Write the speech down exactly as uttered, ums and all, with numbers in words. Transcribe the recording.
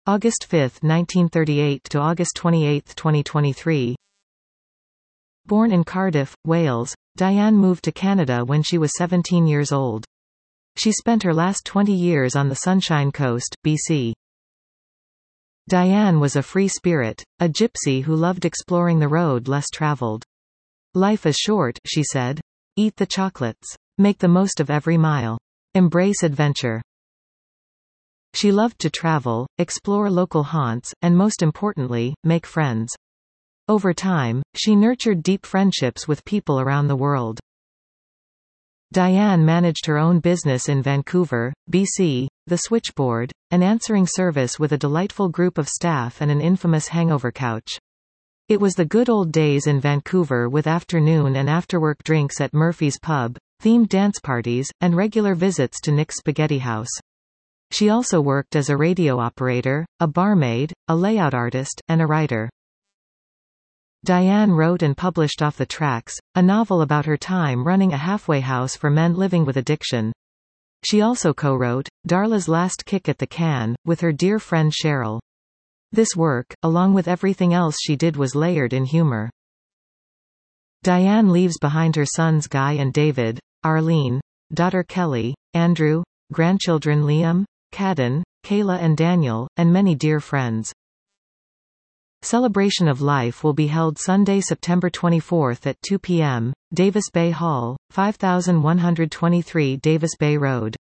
August fifth, nineteen thirty-eight to August twenty-eighth, twenty twenty-three. Born in Cardiff, Wales, Diane moved to Canada when she was seventeen years old. She spent her last twenty years on the Sunshine Coast, B C. Diane was a free spirit, a gypsy who loved exploring the road less traveled. "Life is short," she said. "Eat the chocolates. Make the most of every mile. Embrace adventure." She loved to travel, explore local haunts, and most importantly, make friends. Over time, she nurtured deep friendships with people around the world. Diane managed her own business in Vancouver, B C, The Switchboard, an answering service with a delightful group of staff and an infamous hangover couch. It was the good old days in Vancouver, with afternoon and afterwork drinks at Murphy's Pub, themed dance parties, and regular visits to Nick's Spaghetti House. She also worked as a radio operator, a barmaid, a layout artist, and a writer. Diane wrote and published Off the Tracks, a novel about her time running a halfway house for men living with addiction. She also co-wrote Darla's Last Kick at the Can, with her dear friend Cheryl. This work, along with everything else she did, was layered in humor. Diane leaves behind her sons Guy and David, Arlene, daughter Kelly, Andrew, grandchildren Liam, Caden, Kayla and Daniel, and many dear friends. Celebration of Life will be held Sunday, September twenty-fourth at two p m, Davis Bay Hall, five thousand one hundred twenty-three Davis Bay Road.